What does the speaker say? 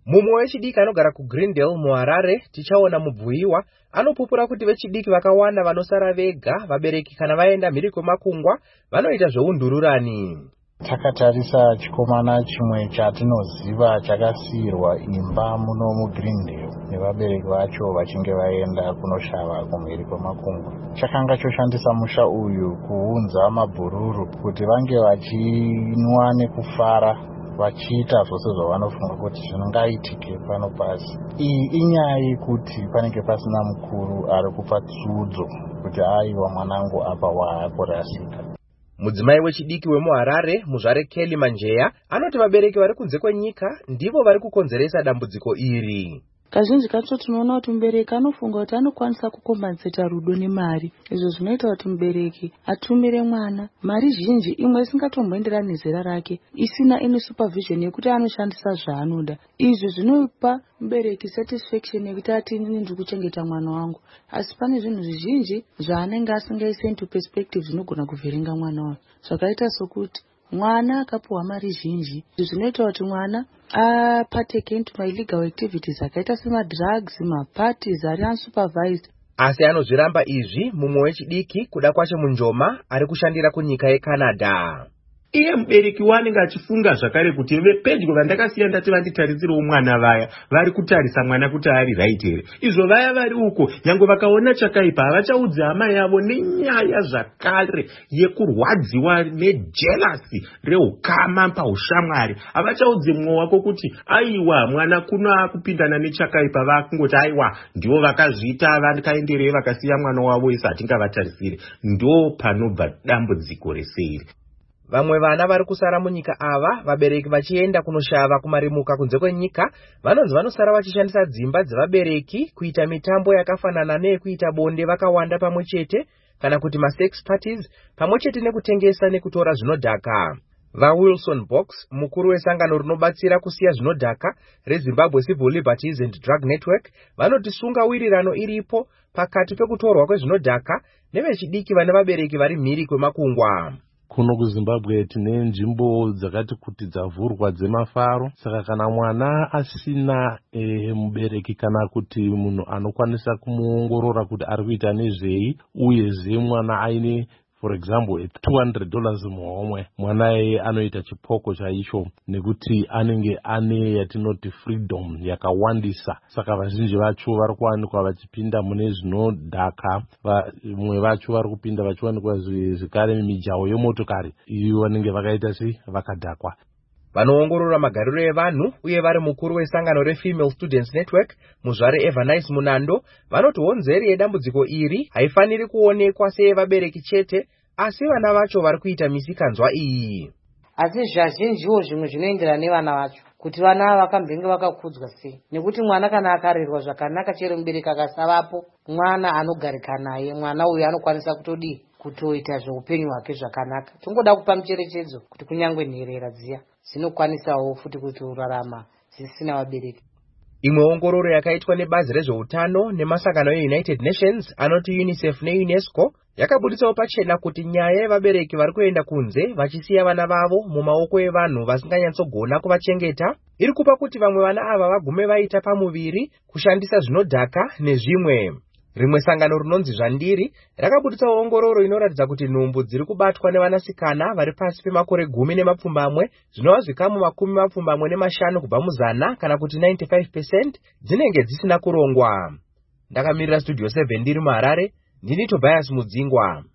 Mumwe wechidiki anogara kuGreendale muHarare tichaona mubvuyiwa anopupura kuti vechidiki vakawanda vanosara vega vabereki kana vaenda mhiri kwemakungwa vanoita zveundururani. Takatarisa chikomana chimwe chatinoziva chakasiyirwa imba muno muGreendale nevabereki vacho vachinge vaenda kunoshava kumhiri kwemakungwa. Chakanga choshandisa musha uyu kuunza mabhururu kuti vange vachinwa nekufara vachiita zvose zvavanofunga kuti zvingaitike pano pasi. Iyi inyaya yekuti panenge pasina mukuru ari kupa tsudzo kuti aiwa mwanangu apa waakurasika. Mudzimai wechidiki wemuHarare muzvare Kelly Manjeya anoti vabereki vari kunze kwenyika ndivo vari kukonzeresa dambudziko iri. Kazhinji kacho tinoona kuti mubereki anofunga kuti anokwanisa kukombenzeta rudo nemari. Izvo zvinoita kuti mubereki atumire mwana mari zhinji imwe isingatomboenderani nezera rake, isina any supervision yekuti anoshandisa zvaanoda. Izvi zvinopa mubereki satisfaction yekuti ati ndiri kuchengeta mwana wangu, asi pane zvinhu zvizhinji zvaanenge asingaisi into perspective zvinogona kuvhiringa mwana wacho. Zvakaita sokuti mwana akapuwa mari zhinji, zvinoita kuti mwana apateke into my illegal activities akaita semadrugs, maparties ari unsupervised. Asi anozviramba izvi mumwe wechidiki kuda kwacho munjoma ari kushandira kunyika yeCanada. Iye mubereki wanenge achifunga zvakare kuti pedyo vandakasiya ndati vanditaridzirewo mwana vaya vari kutarisa mwana kuti ari right here. Izvo vaya vari uko nyange vakaona chakaipa havachaudzi hama yavo nenyaya zvakare yekurwadziwa nejelasi reukama paushamwari. Havachaudzi mumwe wako kuti aiwa mwana kuno akupindana nechakaipa vakungoti aiwa ndivo vakazviita vakaenderei vakasiya mwana wavo isi hatingavatarisire. Ndo panobva dambudziko reseri. Vamwe vana vari kusara munyika ava vabereki vachienda kunoshava kumarimuka kunze kwenyika vanonzi vanosara vachishandisa dzimba dzevabereki kuita mitambo yakafanana neyekuita bonde vakawanda pamwe chete kana kuti masex parties pamwe chete nekutengesa nekutora zvinodhaka. VaWilson Box, mukuru wesangano rinobatsira kusiya zvinodhaka reZimbabwe Civil Liberties and Drug Network, vanoti sunga wirirano iripo pakati pekutorwa kwezvinodhaka nevechidiki vane vabereki vari mhiri kwemakungwa. Kuno kuZimbabwe tine nzvimbo dzakati kuti dzavhurwa dzemafaro, saka kana mwana asina mubereki kana kuti munhu anokwanisa kumuongorora kuti ari kuita nezvei uyezve mwana aine for example $200 muhomwe, mwana anoita chipoko chaicho nekuti anenge ane yatinoti freedom yakawandisa. Saka vazhinji vacho vari kuwanikwa vachipinda mune zvinodhaka, vamwe vacho vari kupinda vachiwanikwa zvekare mijaho yemotokari iyo vanenge vakaita vakadhakwa. Vanoongorora magariro evanhu uye vari mukuru wesangano reFemale Students Network muzvare Evanice Munando vanoti honzeri yedambudziko iri haifaniri kuonekwa seyevabereki chete asi vana vacho vari kuita misikanzwa iyi. Asi zvazhinjiwo zvimwe zvinoenderana nevana vacho kuti vana ava vakambenge vakakudzwa sei, nekuti mwana kana akarerwa zvakanaka chero mubereki akasavapo mwana anogarika naye, mwana uyu anokwanisa kutoita zveupenyu hwake zvakanaka. Tingoda kupa mucherechedzo kuti kunyangwe nherera dziya dzinokwanisawo futi kutorarama dzisina vabereki. Imwe ongororo yakaitwa nebazi rezveutano nemasangano eUnited Nations anoti UNICEF neUNESCO yakabuditsawo pachena kuti nyaya yevabereki vari kuenda kunze vachisiya vana vavo mumaoko evanhu vasinganyatsogona kuvachengeta iri kupa kuti vamwe vana ava vagume vaita pamuviri kushandisa zvinodhaka nezvimwe. Rimwe sangano rinonzi Zvandiri rakabuditsawo ongororo inoratidza kuti nhumbu dziri kubatwa nevanasikana vari pasi pemakore 10 zvinova zvikamu 15 kubva muzana kana kuti 95% dzinenge dzisina kurongwa. Ndakamirira Studio 7 ndiri muHarare, ndini Tobias Mudzingwa.